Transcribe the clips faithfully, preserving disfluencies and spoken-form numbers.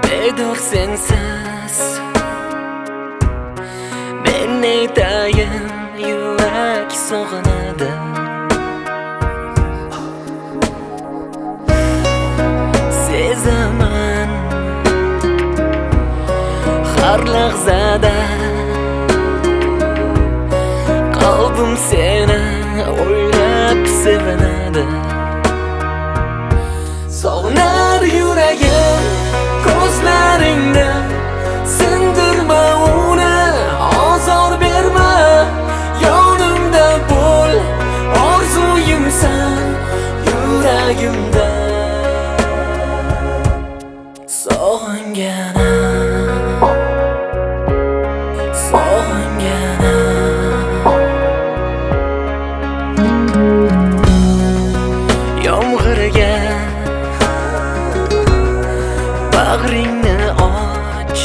Bedor sensiz men aytayin yurak sog'inadi. Sezaman har lahzada qalbim seni o'ylab sevinadi. Sog'nar yuragim ko'zlaringda, sindirma uni, ozor berma, yonimda bo'l, orzuyimsan yuragimda. Sog'ingana, sog'ingana, yomg'irga bag'ringni och,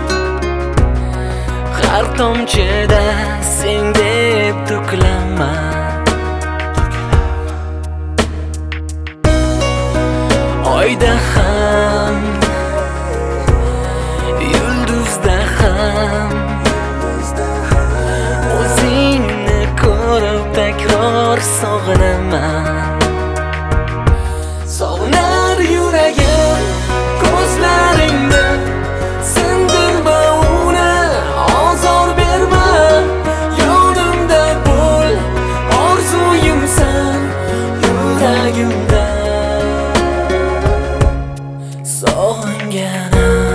har tomchida sen deb to'kilaman. Oyda ham yulduzda ham o'zingni ko'rib takror sog'inaman. Sog'nar yuragim ko'zlaringda, sindirma uni, ozor berma, yonimda bo'l, orzuyimsan yuragimda. Sog'ingana.